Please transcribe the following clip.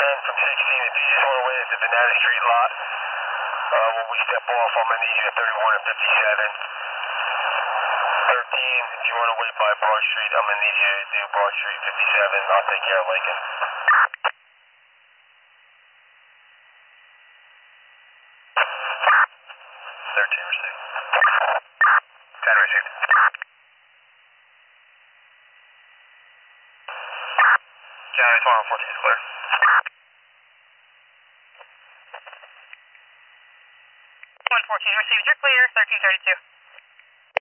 from 16, if you just want to wait at the Venata Street lot, when we step off, I'm going to need you at 31 and 57. 13, if you want to wait by Broad Street, I'm going to need you to do Broad Street 57. I'll take care of Lincoln. Received. 10 received. County 2114 is clear. 114 received. You're clear. 1332.